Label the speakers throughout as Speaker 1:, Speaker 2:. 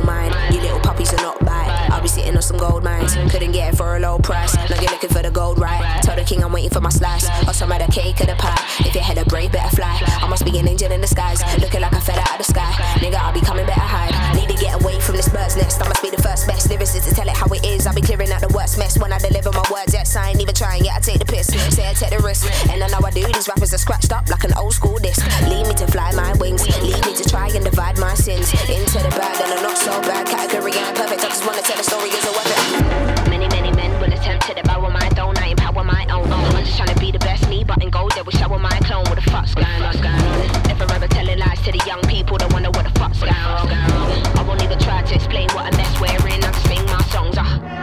Speaker 1: don't mind. You little puppies are not bite. I'll be sitting on some gold mines. Couldn't get it for a low price. Now you're looking for the gold, right? Tell the king I'm waiting for my slice. Or some of the cake or the pie. If your head a brave, better fly. I must be an angel in disguise. Looking like I fell out of the sky. Nigga, I'll be coming better hide. Need to get away from this bird's nest. I must be the first best lyricist to tell it how it is. I'll be clearing out the worst mess when I deliver my words. Yes, I ain't even trying, yeah, I take the piss. Say I take the risk. And I know I do. These rappers are scratched up like an old school disc. Lead me to fly my wings. Lead me to try and divide my sins. Into the bad and a not so bad category. I'm perfect. I just wanna tell the story as a weapon. Many men will attempt to devour my throne. I empower my own. I'm just trying to be the best me, but in gold they will shower my clone. What the fuck's going on? If I'm ever telling lies to the young people, they wonder what the fuck's going on. I won't even try to explain what a mess we're in. I just sing my songs.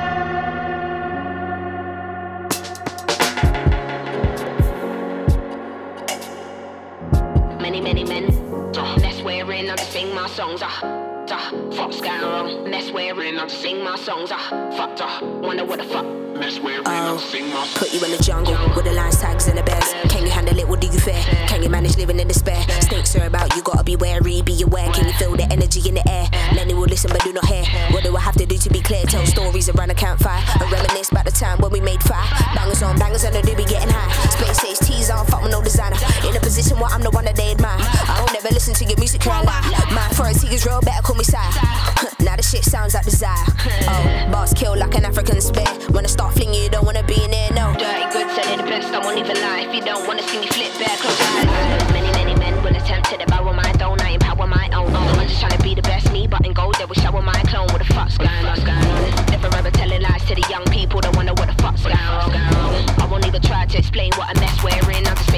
Speaker 1: Many men, mess we're in. I just sing my songs. Fuck's going on? Mess we're in. I just sing my songs. Fucked. Wonder what the fuck. Put you in the jungle with the lions, tags and the bears. Can you handle it? What do you fear? Can you manage living in despair? Snakes are about, you gotta be wary, be aware. Can you feel the energy in the air? Many will listen but do not hear. What do I have to do to be clear? Tell stories around a campfire and reminisce about the time when we made fire. Bangers on bangers and I do be getting high. Space age teas on, fuck with no designer. In a position where I'm the one that they admire. I don't never listen to your music cry loud. My authority is real, better call me sire. Now the shit sounds like desire. Boss kill like an African spear. When I start flinging, you don't wanna be in there, no. Dirty good, selling the best, I won't even lie. If you don't wanna see me flip back, close your eyes. Many men will attempt to devour my throne. I empower my own. I'm just trying to be the best me, but in gold they will shower my clone. What the fuck's going on? If I'm ever telling lies to the young people, they wonder what the fuck's going on. I won't even try to explain what a mess we're in. I'm just